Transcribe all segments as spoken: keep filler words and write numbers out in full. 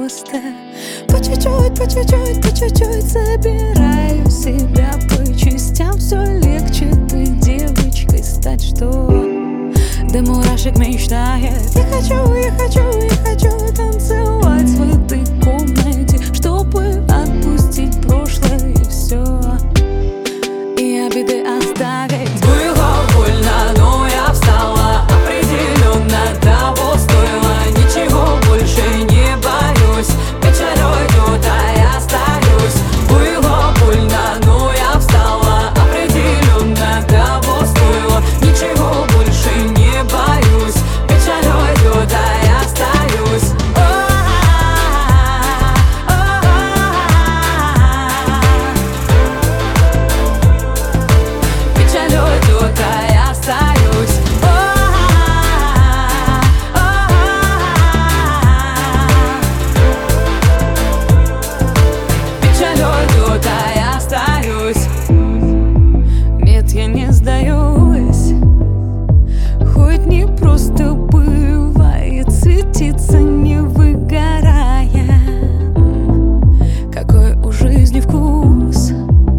просто по чуть-чуть, по чуть-чуть, по чуть-чуть забираю себя по частям. Все легче той девочкой стать, что до мурашек мечтает. Я хочу, я хочу, я хочу танцевать в этой комнате, чтобы отпустить прошлое и все, и обиды оставить. Было больно, но я встала, определенно того стоило. Ничего больше не боюсь, печаль уйдет, а я остаюсь. Было больно, но я встала, определенно того стоило. Ничего больше не боюсь, печаль уйдет, а я остаюсь. Печаль уйдет, а я остаюсь. Печаль уйдет, а я остаюсь. Нет, я не сдаюсь, хоть не просто бывает светиться, не выгорая. Какой у жизни вкус,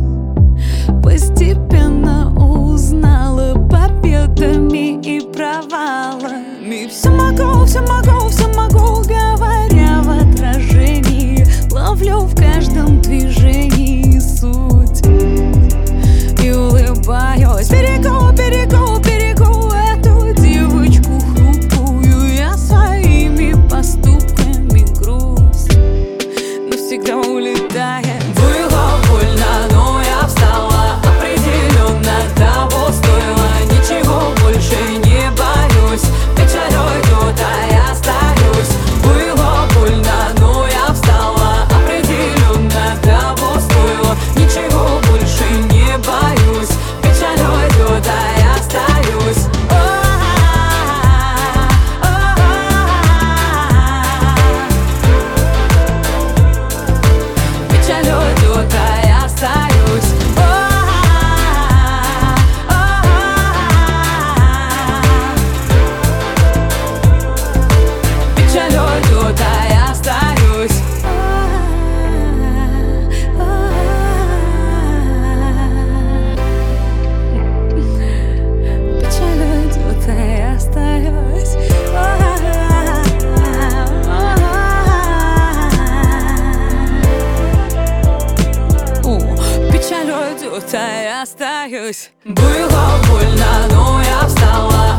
постепенно узнала победами и провалами. Все могу, все могу, все могу, говоря в отражении, ловлю в каждом движении суть и улыбаюсь. Берегу, берегу, берегу эту девочку хрупкую. Я своими поступками груз навсегда улетает. Было больно, но я встала, определенно того стоило. Ничего больше не боюсь, печаль уйдет, а я остаюсь. Было больно, но я встала, определенно того стоило. Ничего больше не боюсь, печаль уйдет, а я остаюсь. Печаль уйдет, а я остаюсь. Печаль уйдет, а я остаюсь. Печаль уйдет, а я остаюсь. Печаль уйдет, а я остаюсь. Было больно, но я встала,